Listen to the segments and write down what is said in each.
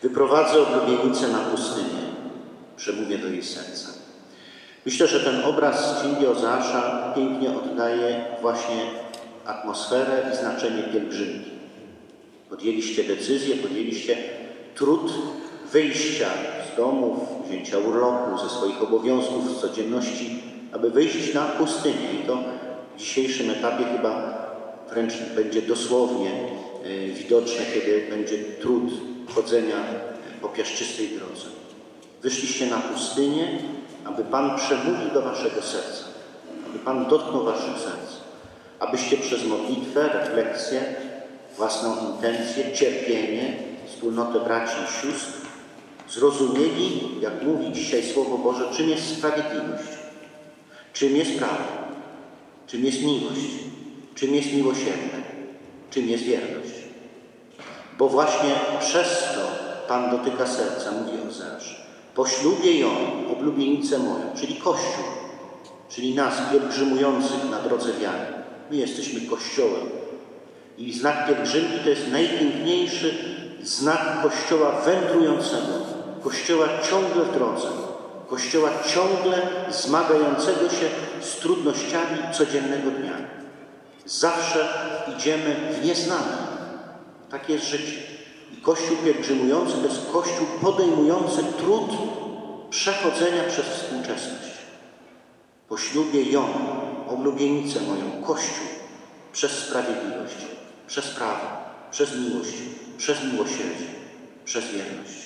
Wyprowadzę oblubienicę na pustynię, przemówię do jej serca. Myślę, że ten obraz z Księgi Ozeasza pięknie oddaje właśnie atmosferę i znaczenie pielgrzymki. Podjęliście decyzję, podjęliście trud wyjścia z domów, wzięcia urlopu, ze swoich obowiązków, z codzienności, aby wyjść na pustynię. I to w dzisiejszym etapie chyba wręcz będzie dosłownie widoczne, kiedy będzie trud chodzenia po piaszczystej drodze. Wyszliście na pustynię, aby Pan przemówił do waszego serca, aby Pan dotknął waszych serc, abyście przez modlitwę, refleksję, własną intencję, cierpienie, wspólnotę braci i sióstr zrozumieli, jak mówi dzisiaj Słowo Boże, czym jest sprawiedliwość, czym jest prawo, czym jest miłość, czym jest miłosierdzie, czym jest wierność. Bo właśnie przez to Pan dotyka serca, mówi Ozeasz. Poślubię ją, oblubienicę moją, czyli Kościół, czyli nas pielgrzymujących na drodze wiary. My jesteśmy Kościołem. I znak pielgrzymki to jest najpiękniejszy znak Kościoła wędrującego, Kościoła ciągle w drodze, Kościoła ciągle zmagającego się z trudnościami codziennego dnia. Zawsze idziemy w nieznane. Takie jest życie. I Kościół pielgrzymujący to jest Kościół podejmujący trud przechodzenia przez współczesność. Poślubię ją, oblubienicę moją, Kościół, przez sprawiedliwość, przez prawo, przez miłość, przez miłosierdzie, przez wierność.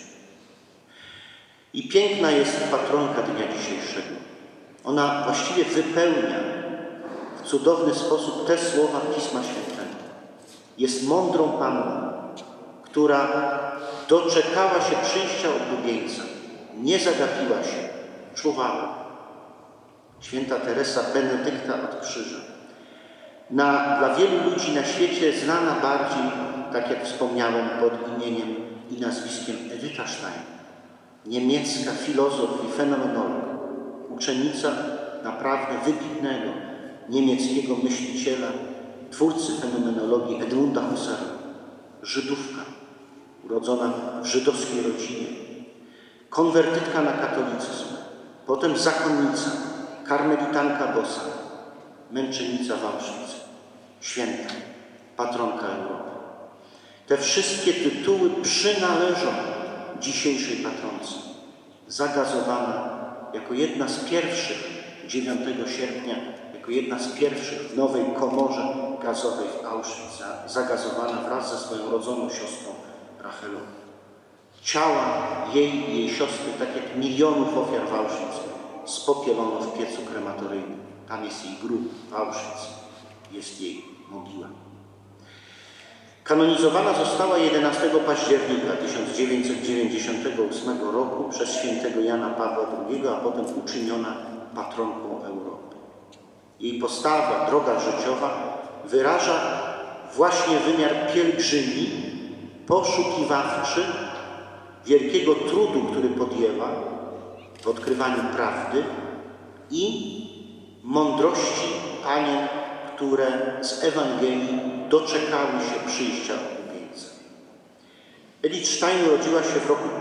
I piękna jest patronka dnia dzisiejszego. Ona właściwie wypełnia w cudowny sposób te słowa Pisma Świętego. Jest mądrą panną, która doczekała się przyjścia oblubieńca, nie zagapiła się, czuwała. Święta Teresa Benedykta od Krzyża. Dla wielu ludzi na świecie znana bardziej, tak jak wspomniałem, pod imieniem i nazwiskiem Edyta Stein. Niemiecka filozof i fenomenolog, uczennica naprawdę wybitnego niemieckiego myśliciela, twórcy fenomenologii Edmunda Husserla. Żydówka, urodzona w żydowskiej rodzinie, konwertytka na katolicyzm, potem zakonnica, karmelitanka boska, męczennica w Auschwitz, święta, patronka Europy. Te wszystkie tytuły przynależą dzisiejszej patronce. Zagazowana jako jedna z pierwszych 9 sierpnia, jako jedna z pierwszych w nowej komorze gazowej w Auschwitz, zagazowana wraz ze swoją rodzoną siostrą Rachelą. Ciała jej i jej siostry, tak jak milionów ofiar w Auschwitz, spopielono w piecu krematoryjnym. Tam jest jej grób w Auschwitz, jest jej mogiła. Kanonizowana została 11 października 1998 roku przez świętego Jana Pawła II, a potem uczyniona patronką Europy. Jej postawa, droga życiowa wyraża właśnie wymiar pielgrzymi, poszukiwawczy, wielkiego trudu, który podjęła w odkrywaniu prawdy i mądrości panien, które z Ewangelii doczekały się przyjścia oblubieńca. Edith Stein urodziła się w roku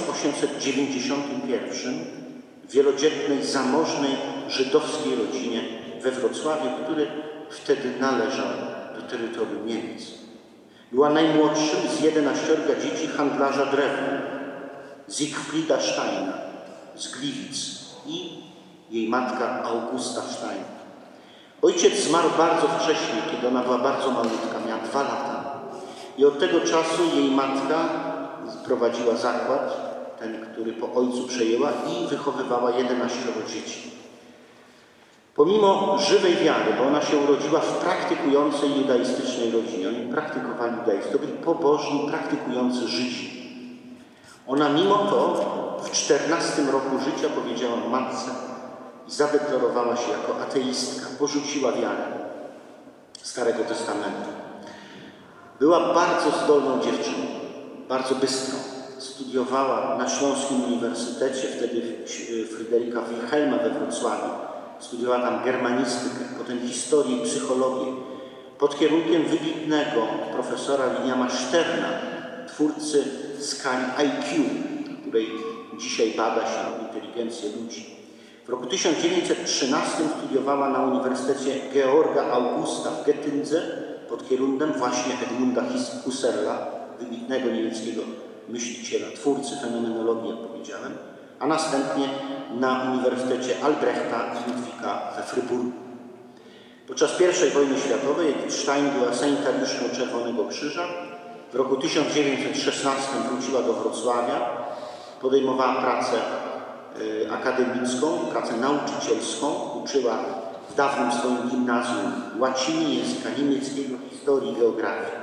1891 w wielodzietnej, zamożnej żydowskiej rodzinie we Wrocławiu, który wtedy należał do terytorium Niemiec. Była najmłodszym z 11 dzieci handlarza drewnem, Siegfrieda Steina z Gliwic i jej matka Augusta Stein. Ojciec zmarł bardzo wcześnie, kiedy ona była bardzo malutka, miała 2 lata. I od tego czasu jej matka prowadziła zakład, ten, który po ojcu przejęła, i wychowywała 11 dzieci. Pomimo żywej wiary, bo ona się urodziła w praktykującej judaistycznej rodzinie, oni praktykowali judaizm, to byli pobożni, praktykujący Żydzi. Ona mimo to w 14 roku życia powiedziała matce i zadeklarowała się jako ateistka, porzuciła wiarę Starego Testamentu. Była bardzo zdolną dziewczyną, bardzo bystrą. Studiowała na Śląskim Uniwersytecie, wtedy Fryderyka Wilhelma we Wrocławiu. Studiowała tam germanistykę, potem historię i psychologię. Pod kierunkiem wybitnego profesora Williama Sterna, twórcy skali IQ, której dzisiaj bada się inteligencję ludzi. W roku 1913 studiowała na Uniwersytecie Georga Augusta w Getyndze pod kierunkowem właśnie Edmunda Husserla, wybitnego niemieckiego myśliciela, twórcy fenomenologii, jak powiedziałem, a następnie na Uniwersytecie Albrechta i Ludwika we Fryburgu. Podczas I wojny światowej Edith Stein była sanitariuszką Czerwonego Krzyża. W roku 1916 wróciła do Wrocławia, podejmowała pracę akademicką, pracę nauczycielską, uczyła w dawnym swoim gimnazjum łaciny, języka niemieckiego, historii i geografii.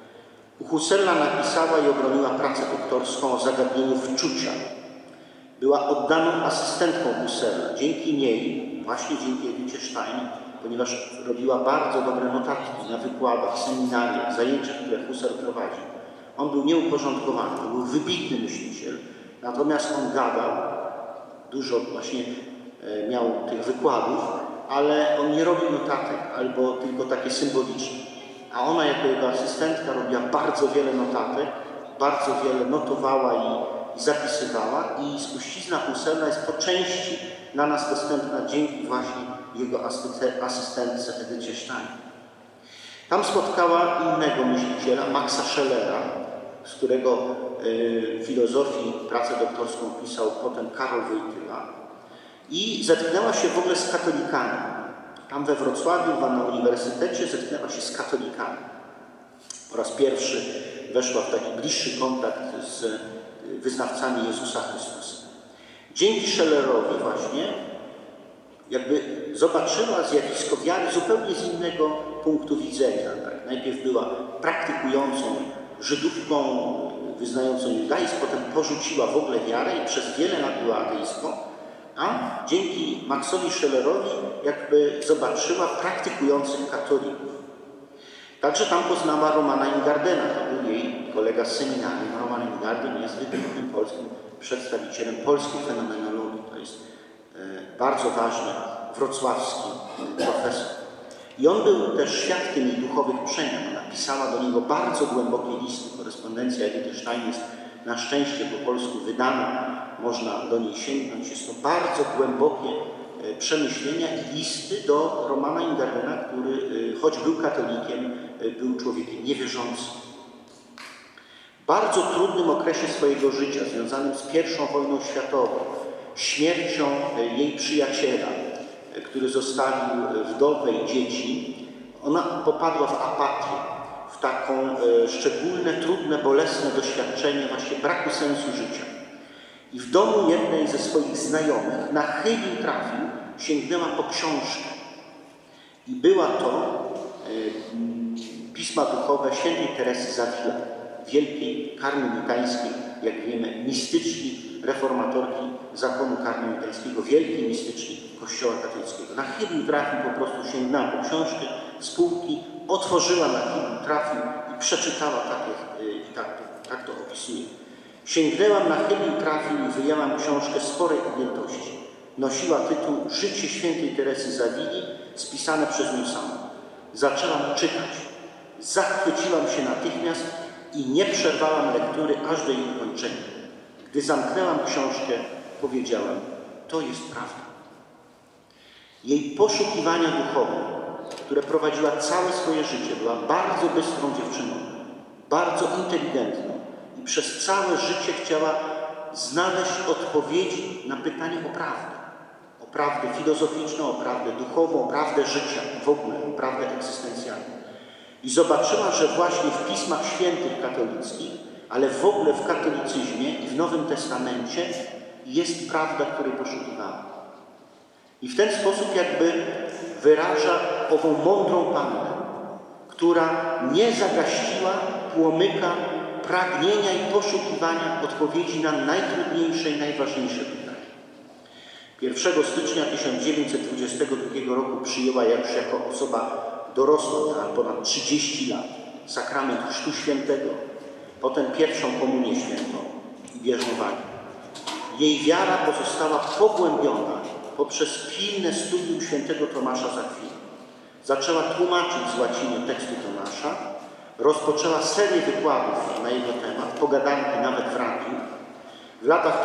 U Husserla napisała i obroniła pracę doktorską o zagadnieniu wczucia. Była oddaną asystentką Husserla. Dzięki niej, właśnie dzięki Edithie Stein, ponieważ robiła bardzo dobre notatki na wykładach, seminariach, zajęciach, które Husserl prowadził. On był nieuporządkowany, to był wybitny myśliciel, natomiast on gadał, dużo właśnie miał tych wykładów, ale on nie robił notatek, albo tylko takie symboliczne. A ona jako jego asystentka robiła bardzo wiele notatek, bardzo wiele notowała i zapisywała i spuścizna Husserla jest po części dla nas dostępna dzięki właśnie jego asystentce Edycie Stein. Tam spotkała innego myśliciela, Maxa Schellera, z którego filozofii pracę doktorską pisał potem Karol Wojtyła i zetknęła się w ogóle z katolikami. Tam we Wrocławiu, na uniwersytecie zetknęła się z katolikami. Po raz pierwszy weszła w taki bliższy kontakt z wyznawcami Jezusa Chrystusa. Dzięki Schellerowi właśnie jakby zobaczyła zjawisko wiary zupełnie z innego punktu widzenia. Tak? Najpierw była praktykującą Żydówką, wyznającą judaizm, potem porzuciła w ogóle wiarę i przez wiele lat była ateistką, a dzięki Maxowi Schellerowi jakby zobaczyła praktykujących katolików. Także tam poznała Romana Ingardena, to był jej kolega z seminarium. Roman Ingarden jest wybitnym polskim przedstawicielem polskiej fenomenologii. To jest bardzo ważny wrocławski profesor. I on był też świadkiem jej duchowych przemian. Napisała do niego bardzo głębokie listy. Korespondencja Edity Stein jest na szczęście po polsku wydana. Można do niej sięgnąć. Jest to bardzo głębokie przemyślenia i listy do Romana Ingardena, który choć był katolikiem, był człowiekiem niewierzącym. W bardzo trudnym okresie swojego życia, związanym z I wojną światową, śmiercią jej przyjaciela, który zostawił wdowę i dzieci, ona popadła w apatię, w taką szczególne, trudne, bolesne doświadczenie właśnie braku sensu życia. I w domu jednej ze swoich znajomych na chybił trafił, sięgnęła po książkę. I była to pisma duchowe świętej Teresy z Avila, wielkiej karmelitańskiej, jak wiemy, mistyczki, reformatorki zakonu karmelitańskiego, wielkiej mistyczki Kościoła katolickiego. Na chybił trafił, po prostu sięgnęła po książkę z półki, otworzyła na chybił, trafił i przeczytała tak to opisuje. Sięgnęłam na chybił, trafił i wyjęłam książkę sporej objętości. Nosiła tytuł Życie świętej Teresy z Avili, spisane przez nią samą. Zaczęłam czytać. Zachwyciłam się natychmiast i nie przerwałam lektury aż do jej ukończenia. Gdy zamknęłam książkę, powiedziałam, to jest prawda. Jej poszukiwania duchowe, które prowadziła całe swoje życie, była bardzo bystrą dziewczyną, bardzo inteligentną i przez całe życie chciała znaleźć odpowiedzi na pytanie o prawdę. O prawdę filozoficzną, o prawdę duchową, o prawdę życia w ogóle, o prawdę egzystencjalną. I zobaczyła, że właśnie w pismach świętych katolickich, ale w ogóle w katolicyzmie i w Nowym Testamencie jest prawda, której poszukiwała. I w ten sposób jakby wyraża ową mądrą pannę, która nie zagaściła płomyka pragnienia i poszukiwania odpowiedzi na najtrudniejsze i najważniejsze pytania. 1 stycznia 1922 roku przyjęła już jako osoba dorosła, miała ponad 30 lat, sakrament Chrztu Świętego, potem pierwszą komunię świętą i bierzmowanie. Jej wiara pozostała pogłębiona poprzez pilne studium świętego Tomasza z Akwinu. Zaczęła tłumaczyć z łaciny teksty Tomasza, rozpoczęła serię wykładów na jego temat, pogadanki nawet w radiu. W latach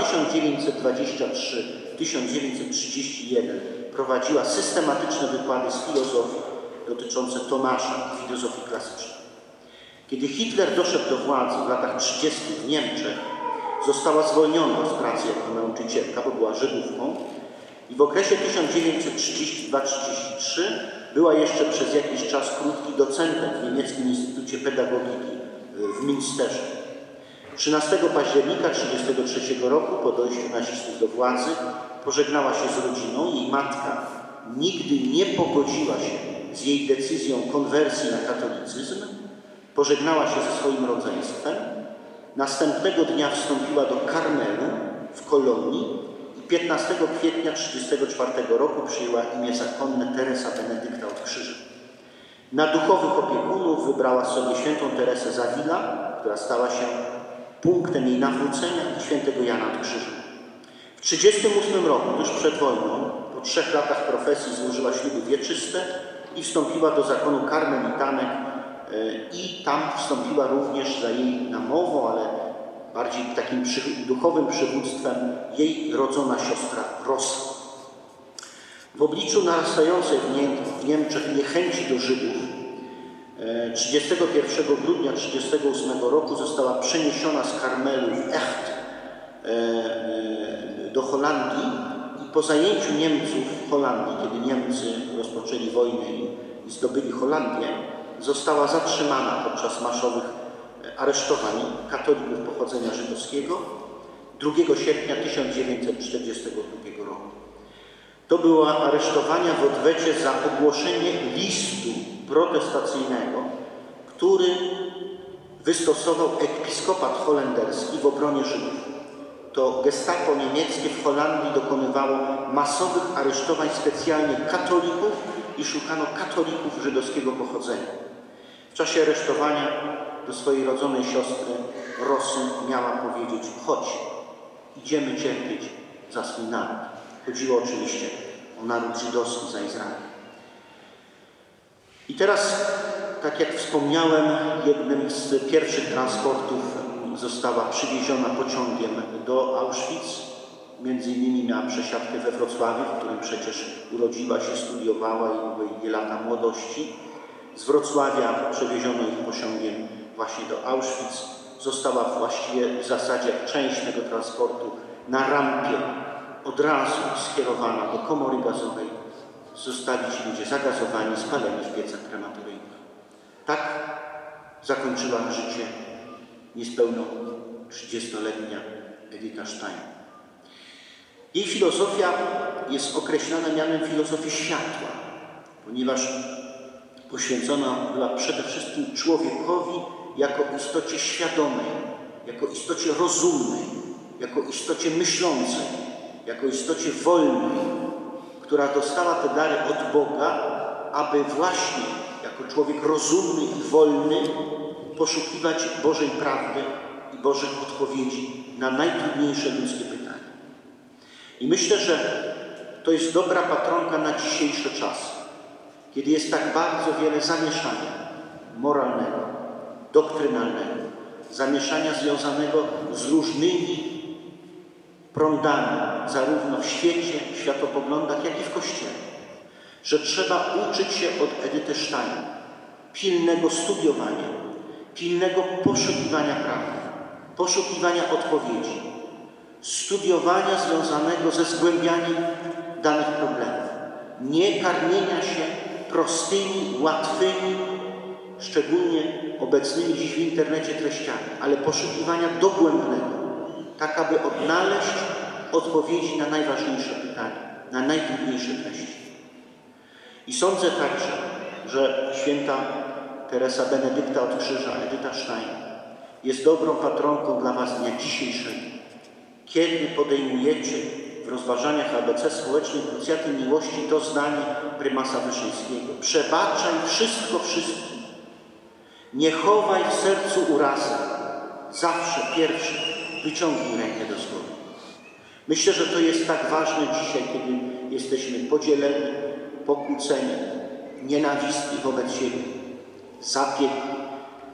1923-1931 prowadziła systematyczne wykłady z filozofii dotyczące Tomasza i filozofii klasycznej. Kiedy Hitler doszedł do władzy w latach 30. w Niemczech, została zwolniona z pracy jako nauczycielka, bo była Żydówką, i w okresie 1932-33 była jeszcze przez jakiś czas krótki docentem w Niemieckim Instytucie Pedagogiki w Münsterze. 13 października 1933 roku, po dojściu nazistów do władzy, pożegnała się z rodziną. Jej matka nigdy nie pogodziła się z jej decyzją konwersji na katolicyzm. Pożegnała się ze swoim rodzeństwem. Następnego dnia wstąpiła do Karmelu w Kolonii i 15 kwietnia 1934 roku przyjęła imię zakonne Teresa Benedykta od Krzyża. Na duchowych opiekunów wybrała sobie świętą Teresę z Avila, która stała się punktem jej nawrócenia, i świętego Jana od Krzyża. W 1938 roku, tuż przed wojną, po 3 latach profesji złożyła śluby wieczyste i wstąpiła do zakonu karmelitanek i tam wstąpiła również za jej namową, ale bardziej takim duchowym przywództwem jej rodzona siostra Rosa. W obliczu narastającej w Niemczech niechęci do Żydów 31 grudnia 1938 roku została przeniesiona z Karmelu w Echt do Holandii i po zajęciu Niemców w Holandii, kiedy Niemcy rozpoczęli wojnę i zdobyli Holandię, została zatrzymana podczas maszowych aresztowań katolików pochodzenia żydowskiego 2 sierpnia 1942 roku. To były aresztowania w odwecie za ogłoszenie listu protestacyjnego, który wystosował episkopat holenderski w obronie Żydów. To gestapo niemieckie w Holandii dokonywało masowych aresztowań specjalnie katolików i szukano katolików żydowskiego pochodzenia. W czasie aresztowania do swojej rodzonej siostry Rosy miała powiedzieć: chodź, idziemy cierpieć za swój naród. Chodziło oczywiście o naród żydowski, za Izrael. I teraz, tak jak wspomniałem, jednym z pierwszych transportów została przywieziona pociągiem do Auschwitz. Między innymi miała przesiadkę we Wrocławiu, w którym przecież urodziła się, studiowała i były jej lata młodości. Z Wrocławia przewieziono ich pociągiem właśnie do Auschwitz. Została właściwie w zasadzie jak część tego transportu na rampie od razu skierowana do komory gazowej. Zostali ci ludzie zagazowani, spaleni w piecach krematoryjnych. Tak zakończyła życie niespełną 30-letnia Edyta Stein. Jej filozofia jest określana mianem filozofii światła, ponieważ poświęcona była przede wszystkim człowiekowi jako istocie świadomej, jako istocie rozumnej, jako istocie myślącej, jako istocie wolnej, która dostała te dary od Boga, aby właśnie jako człowiek rozumny i wolny poszukiwać Bożej prawdy i Bożych odpowiedzi na najtrudniejsze ludzkie pytania. I myślę, że to jest dobra patronka na dzisiejsze czasy, kiedy jest tak bardzo wiele zamieszania moralnego, doktrynalnego, zamieszania związanego z różnymi prądami, zarówno w świecie, światopoglądach, jak i w Kościele. Że trzeba uczyć się od Edyty Stein pilnego studiowania, pilnego poszukiwania prawdy, poszukiwania odpowiedzi, studiowania związanego ze zgłębianiem danych problemów, nie karmienia się prostymi, łatwymi, szczególnie obecnymi dziś w internecie treściami, ale poszukiwania dogłębnego, tak aby odnaleźć odpowiedzi na najważniejsze pytania, na najtrudniejsze treści. I sądzę także, że święta Teresa Benedykta od Krzyża, Edyta Stein, jest dobrą patronką dla was dnia dzisiejszego. Kiedy podejmujecie w rozważaniach ABC społecznych krucjaty miłości to zdanie prymasa Wyszyńskiego: przebaczaj wszystko wszystkim, nie chowaj w sercu urazy, zawsze pierwszy wyciągnij rękę do zgody. Myślę, że to jest tak ważne dzisiaj, kiedy jesteśmy podzieleni, pokłóceni, nienawistni wobec siebie, zapieki,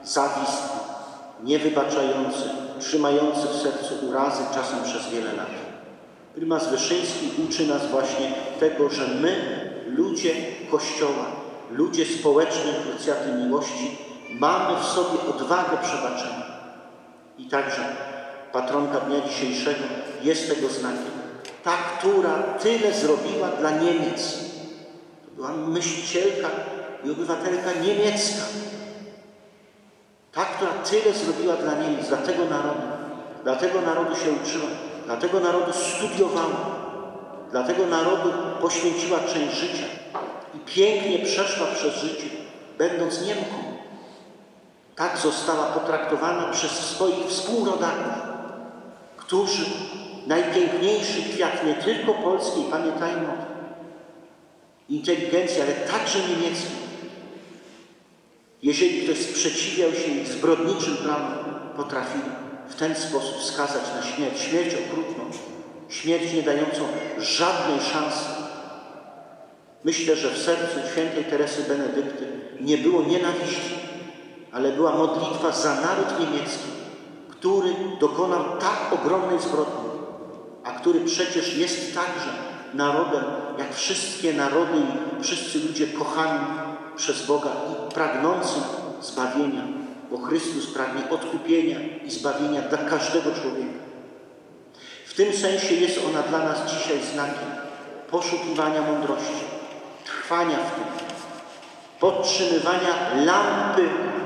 zawistny, niewybaczający, trzymający w sercu urazy czasem przez wiele lat. Prymas Wyszyński uczy nas właśnie tego, że my, ludzie Kościoła, ludzie społecznej krucjaty miłości, mamy w sobie odwagę przebaczenia. I także patronka dnia dzisiejszego jest tego znakiem. Ta, która tyle zrobiła dla Niemiec. To była myślicielka i obywatelka niemiecka. Ta, która tyle zrobiła dla Niemiec, dla tego narodu się uczyła, dla tego narodu studiowała, dla tego narodu poświęciła część życia i pięknie przeszła przez życie, będąc Niemką. Tak została potraktowana przez swoich współrodaków, którzy najpiękniejszy kwiat nie tylko polskiej, pamiętajmy o tym, inteligencji, ale także niemieckiej. Jeżeli ktoś sprzeciwiał się ich zbrodniczym planom, potrafili w ten sposób skazać na śmierć. Śmierć okrutną, śmierć nie dającą żadnej szansy. Myślę, że w sercu świętej Teresy Benedykty nie było nienawiści, ale była modlitwa za naród niemiecki, który dokonał tak ogromnej zbrodni, a który przecież jest także narodem, jak wszystkie narody i wszyscy ludzie kochani przez Boga i pragnącym zbawienia, bo Chrystus pragnie odkupienia i zbawienia dla każdego człowieka. W tym sensie jest ona dla nas dzisiaj znakiem poszukiwania mądrości, trwania w tym, podtrzymywania lampy,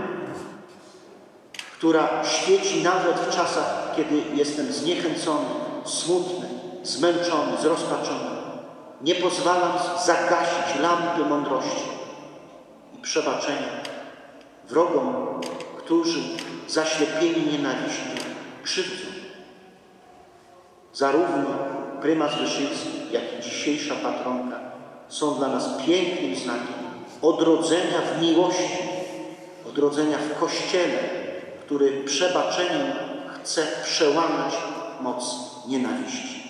która świeci nawet w czasach, kiedy jestem zniechęcony, smutny, zmęczony, zrozpaczony. Nie pozwalam zagasić lampy mądrości i przebaczenia wrogom, którzy zaślepieni nienawiścią krzywdzą. Zarówno prymas Wyszyński, jak i dzisiejsza patronka są dla nas pięknym znakiem odrodzenia w miłości, odrodzenia w Kościele, który przebaczeniem chce przełamać moc nienawiści.